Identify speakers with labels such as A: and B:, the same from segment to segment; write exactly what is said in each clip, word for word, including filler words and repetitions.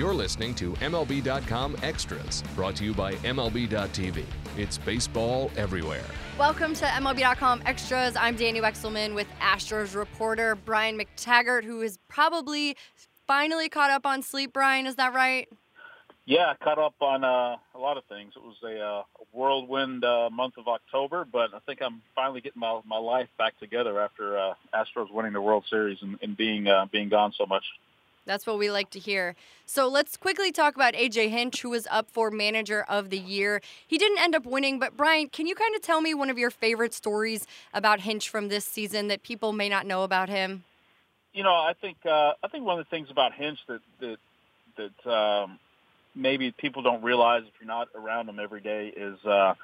A: You're listening to M L B dot com Extras, brought to you by M L B dot T V. It's baseball everywhere.
B: Welcome to M L B dot com Extras. I'm Danny Wexelman with Astros reporter Brian McTaggart, who is probably finally caught up on sleep. Brian, is that right?
C: Yeah, caught up on uh, a lot of things. It was a, uh, whirlwind uh, month of October, but I think I'm finally getting my, my life back together after uh, Astros winning the World Series and, and being uh, being gone so much.
B: That's what we like to hear. So let's quickly talk about A J Hinch, who was up for Manager of the Year. He didn't end up winning, but Brian, can you kind of tell me one of your favorite stories about Hinch from this season that people may not know about him?
C: You know, I think uh, I think one of the things about Hinch that that that um, maybe people don't realize if you're not around him every day is uh,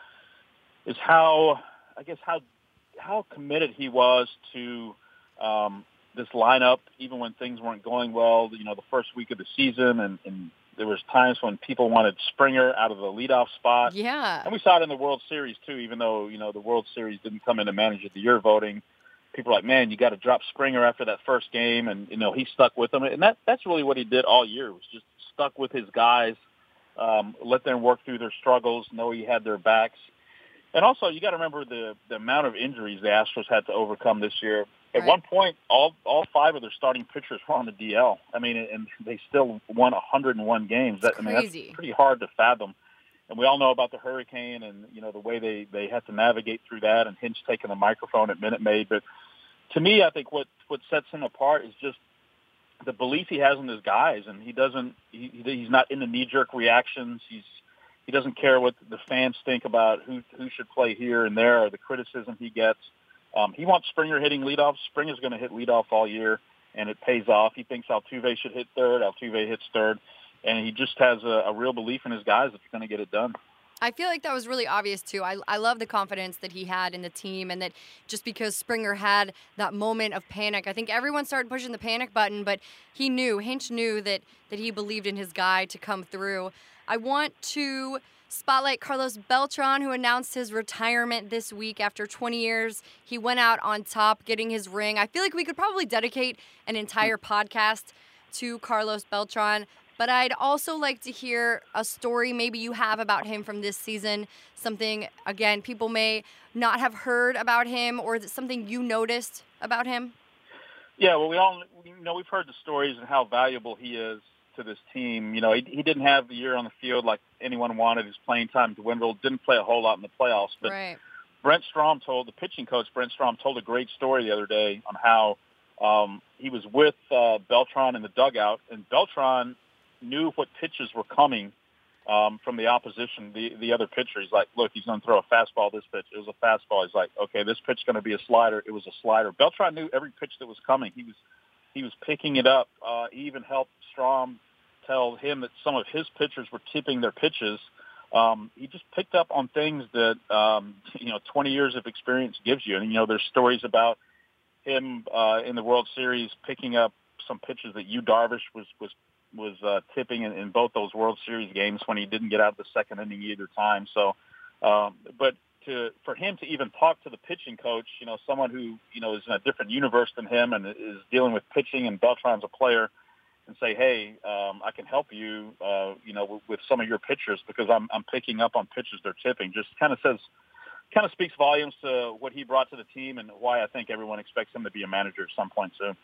C: is how I guess how how committed he was to um, this lineup, even when things weren't going well. You know, the first week of the season, and, and there was times when people wanted Springer out of the leadoff spot.
B: Yeah,
C: and we saw it in the World Series too. Even though you know the World Series didn't come into Manager of the Year voting, people are like, man, you got to drop Springer after that first game, and you know he stuck with them, and that that's really what he did all year. Was just stuck with his guys, um, let them work through their struggles, know he had their backs. And also, you got to remember the, the amount of injuries the Astros had to overcome this year. At
B: right.
C: one point, all all five of their starting pitchers were on the D L. I mean, and they still won one hundred one games. That, I mean, that's pretty hard to fathom. And we all know about the hurricane and, you know, the way they, they had to navigate through that, and Hinch taking the microphone at Minute Maid. But to me, I think what, what sets him apart is just the belief he has in his guys. And he doesn't he, he's not into knee-jerk reactions. He's He doesn't care what the fans think about who who should play here and there or the criticism he gets. Um, he wants Springer hitting leadoff. Springer's going to hit leadoff all year, and it pays off. He thinks Altuve should hit third. Altuve hits third. And he just has a, a real belief in his guys that they're going to get it done.
B: I feel like that was really obvious, too. I, I love the confidence that he had in the team, and that just because Springer had that moment of panic, I think everyone started pushing the panic button, but he knew, Hinch knew that, that he believed in his guy to come through. I want to spotlight Carlos Beltran, who announced his retirement this week after twenty years. He went out on top, getting his ring. I feel like we could probably dedicate an entire podcast to Carlos Beltran, but I'd also like to hear a story maybe you have about him from this season, something, again, people may not have heard about him, or is it something you noticed about him?
C: Yeah, well, we all you know we've heard the stories and how valuable he is to this team. You know, he, he didn't have the year on the field like anyone wanted. His playing time dwindled. Didn't play a whole lot in the playoffs. But
B: right.
C: Brent Strom told, the pitching coach, Brent Strom, told a great story the other day on how um, he was with uh, Beltran in the dugout, and Beltran knew what pitches were coming um, from the opposition, the, the other pitcher. He's like, look, he's going to throw a fastball this pitch. It was a fastball. He's like, okay, this pitch is going to be a slider. It was a slider. Beltran knew every pitch that was coming. He was he was picking it up. Uh, he even helped Strom tell him that some of his pitchers were tipping their pitches. Um, he just picked up on things that, um, you know, twenty years of experience gives you. And, you know, there's stories about him uh, in the World Series picking up some pitches that Yu Darvish was was was uh, tipping in, in both those World Series games when he didn't get out of the second inning either time. So, um, but to for him to even talk to the pitching coach, you know, someone who, you know, is in a different universe than him and is dealing with pitching, and Beltran's a player, and say, hey, um, I can help you, uh, you know, with, with some of your pitchers because I'm I'm picking up on pitches they're tipping. Just kind of says, kind of speaks volumes to what he brought to the team and why I think everyone expects him to be a manager at some point soon.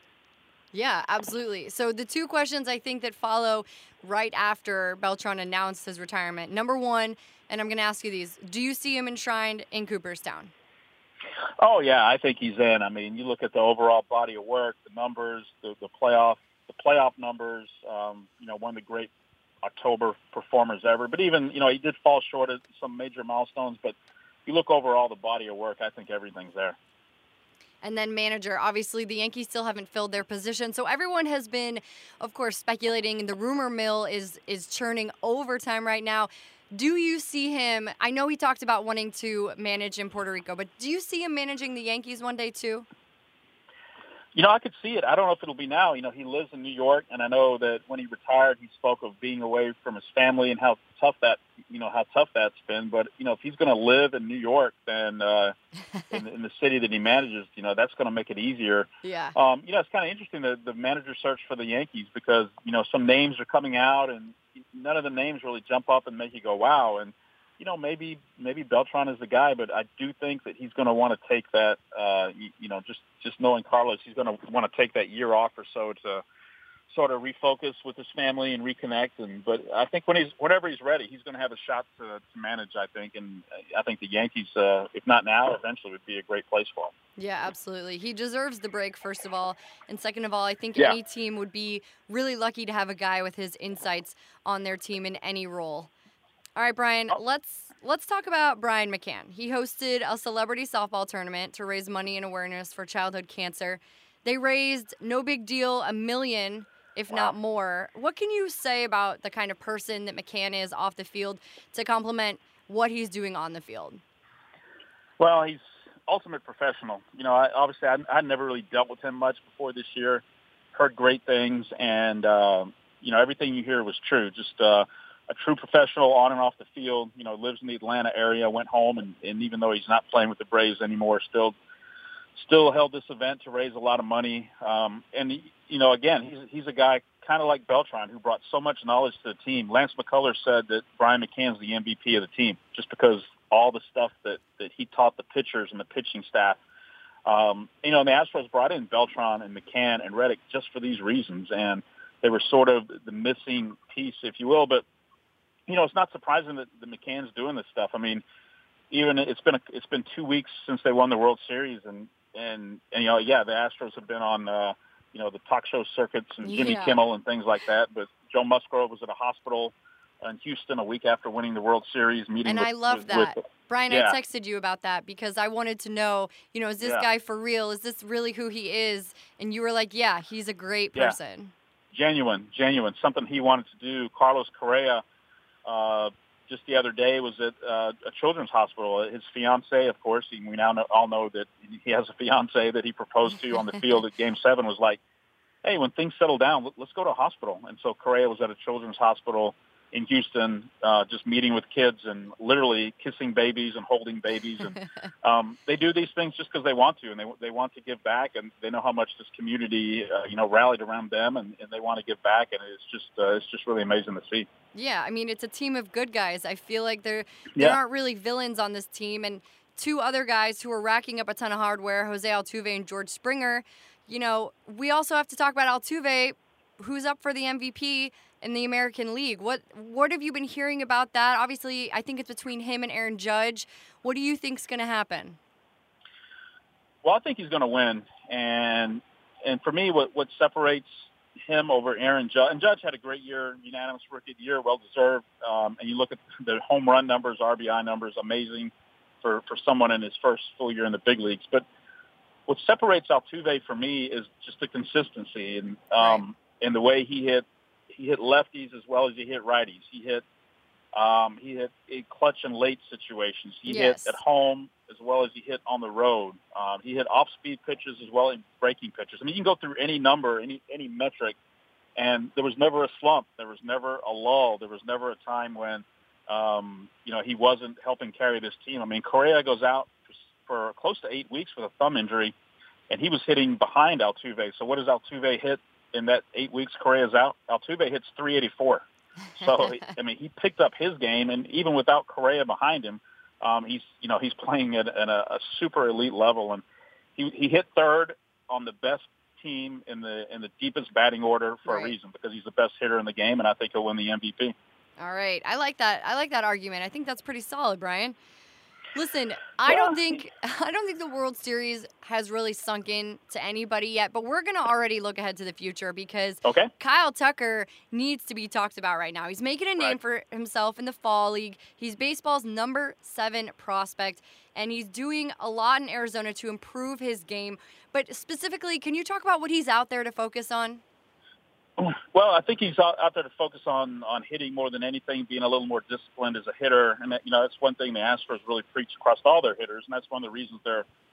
B: Yeah, absolutely. So the two questions I think that follow right after Beltran announced his retirement. Number one, and I'm going to ask you these, do you see him enshrined in Cooperstown?
C: Oh, yeah, I think he's in. I mean, you look at the overall body of work, the numbers, the, the playoff the playoff numbers, um, you know, one of the great October performers ever. But even, you know, he did fall short of some major milestones. But you look overall the body of work, I think everything's there.
B: And then manager, obviously the Yankees still haven't filled their position. So everyone has been, of course, speculating. The rumor mill is is churning overtime right now. Do you see him? I know he talked about wanting to manage in Puerto Rico, but do you see him managing the Yankees one day too?
C: You know, I could see it. I don't know if it'll be now. You know, he lives in New York, and I know that when he retired, he spoke of being away from his family and how tough that, you know, how tough that's been. But, you know, if he's going to live in New York, then uh, in, in the city that he manages, you know, that's going to make it easier.
B: Yeah.
C: Um, you know, it's kind of interesting, the, the manager search for the Yankees, because, you know, some names are coming out, and none of the names really jump up and make you go, wow. And, you know, maybe maybe Beltran is the guy, but I do think that he's going to want to take that, uh, you, you know, just, just knowing Carlos, he's going to want to take that year off or so to sort of refocus with his family and reconnect. And but I think when he's whenever he's ready, he's going to have a shot to, to manage, I think. And I think the Yankees, uh, if not now, eventually would be a great place for him.
B: Yeah, absolutely. He deserves the break, first of all. And second of all, I think
C: Yeah.
B: any team would be really lucky to have a guy with his insights on their team in any role. All right, Brian,
C: Oh.
B: let's let's talk about Brian McCann. He hosted a celebrity softball tournament to raise money and awareness for childhood cancer. They raised, no big deal, a million, if
C: Wow.
B: not more. What can you say about the kind of person that McCann is off the field to complement what he's doing on the field?
C: Well, he's ultimate professional. You know, I, obviously I, I never really dealt with him much before this year. Heard great things, and uh, you know, everything you hear was true. Just uh, a true professional on and off the field. You know, lives in the Atlanta area. Went home, and, and even though he's not playing with the Braves anymore, still still held this event to raise a lot of money. Um, and you know, again, he's he's a guy kind of like Beltran who brought so much knowledge to the team. Lance McCullers said that Brian McCann's the M V P of the team just because all the stuff that that he taught the pitchers and the pitching staff. Um, you know, and the Astros brought in Beltran and McCann and Reddick just for these reasons, and they were sort of the missing piece, if you will. But you know, it's not surprising that the McCann's doing this stuff. I mean, even it's been a, it's been two weeks since they won the World Series, and and, and you know, yeah, the Astros have been on uh, you know the talk show circuits and Jimmy
B: Yeah.
C: Kimmel and things like that. But Joe Musgrove was at a hospital in Houston a week after winning the World Series, meeting
B: And
C: with,
B: I love
C: with,
B: that.
C: with
B: Brian,
C: yeah.
B: I texted you about that because I wanted to know, you know, is this
C: Yeah.
B: guy for real? Is this really who he is? And you were like, yeah, he's a great
C: Yeah.
B: person.
C: genuine, genuine, something he wanted to do. Carlos Correa, uh, just the other day, was at uh, a children's hospital. His fiance, of course, he, we now know, all know that he has a fiance that he proposed to on the field at Game Seven. Was like, hey, when things settle down, let, let's go to a hospital. And so Correa was at a children's hospital in Houston, uh, just meeting with kids and literally kissing babies and holding babies. And um, they do these things just because they want to, and they they want to give back, and they know how much this community, uh, you know, rallied around them, and, and they want to give back, and it's just uh, it's just really amazing to see.
B: Yeah, I mean, it's a team of good guys. I feel like there there
C: Yeah.
B: aren't really villains on this team, and two other guys who are racking up a ton of hardware, Jose Altuve and George Springer. You know, we also have to talk about Altuve, who's up for the M V P in the American League. What what have you been hearing about that? Obviously, I think it's between him and Aaron Judge. What do you think's going to happen?
C: Well, I think he's going to win, and and for me, what what separates him over Aaron Judge, and Judge had a great year, unanimous rookie of the year, well deserved. Um, and you look at the home run numbers, R B I numbers, amazing for for someone in his first full year in the big leagues. But what separates Altuve for me is just the consistency and um, and the way he hit. He hit lefties as well as he hit righties. He hit um, he hit a clutch and late situations. He
B: Yes.
C: hit at home as well as he hit on the road. Um, he hit off-speed pitches as well as breaking pitches. I mean, you can go through any number, any any metric, and there was never a slump. There was never a lull. There was never a time when um, you know he wasn't helping carry this team. I mean, Correa goes out for, for close to eight weeks with a thumb injury, and he was hitting behind Altuve. So what does Altuve hit? In that eight weeks Correa's out, Altuve hits three eighty-four. So, I mean, he picked up his game, and even without Correa behind him, um, he's, you know, he's playing at, at a, a super elite level. And he, he hit third on the best team in the in the deepest batting order for
B: Right.
C: a reason, because he's the best hitter in the game, and I think he'll win the M V P.
B: All right. I like that. I like that argument. I think that's pretty solid, Brian. Listen, I
C: Well,
B: don't think I don't think the World Series has really sunk in to anybody yet, but we're going to already look ahead to the future because
C: Okay.
B: Kyle Tucker needs to be talked about right now. He's making a name
C: Right.
B: for himself in the Fall League. He's baseball's number seven prospect, and he's doing a lot in Arizona to improve his game. But specifically, can you talk about what he's out there to focus on?
C: Well, I think he's out, out there to focus on, on hitting more than anything, being a little more disciplined as a hitter. And, that, you know, that's one thing the Astros really preach across all their hitters, and that's one of the reasons they're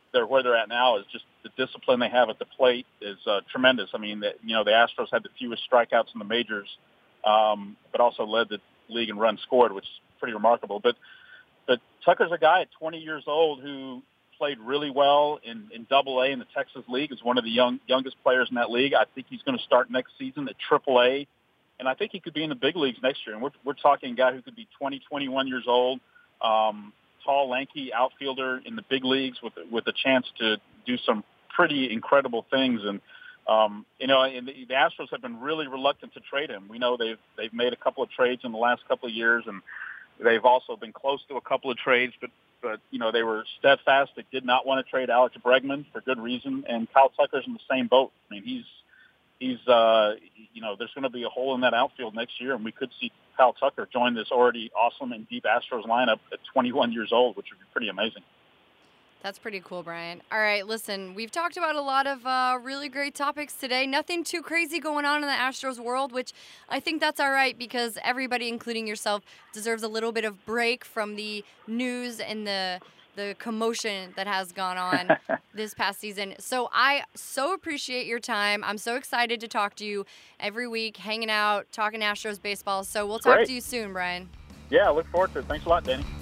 C: they're where they're at now is just the discipline they have at the plate is uh, tremendous. I mean, the, you know, the Astros had the fewest strikeouts in the majors, um, but also led the league in runs scored, which is pretty remarkable. But but Tucker's a guy at twenty years old who played really well in, in Double A in the Texas League. Is one of the young youngest players in that league. I think he's going to start next season at Triple A, and I think he could be in the big leagues next year. And we're we're talking a guy who could be twenty, twenty-one years old, um, tall, lanky outfielder in the big leagues with with a chance to do some pretty incredible things. And um, you know, and the, the Astros have been really reluctant to trade him. We know they've they've made a couple of trades in the last couple of years, and they've also been close to a couple of trades, but but you know they were steadfast. They did not want to trade Alex Bregman for good reason, and Kyle Tucker's in the same boat. I mean, he's he's uh, you know there's going to be a hole in that outfield next year, and we could see Kyle Tucker join this already awesome and deep Astros lineup at twenty-one years old, which would be pretty amazing.
B: That's pretty cool, Brian. All right, listen, we've talked about a lot of uh, really great topics today. Nothing too crazy going on in the Astros world, which I think that's all right because everybody, including yourself, deserves a little bit of break from the news and the the commotion that has gone on this past season. So I so appreciate your time. I'm so excited to talk to you every week, hanging out, talking Astros baseball. So we'll talk
C: Great.
B: to you soon, Brian.
C: Yeah, I look forward to it. Thanks a lot, Danny.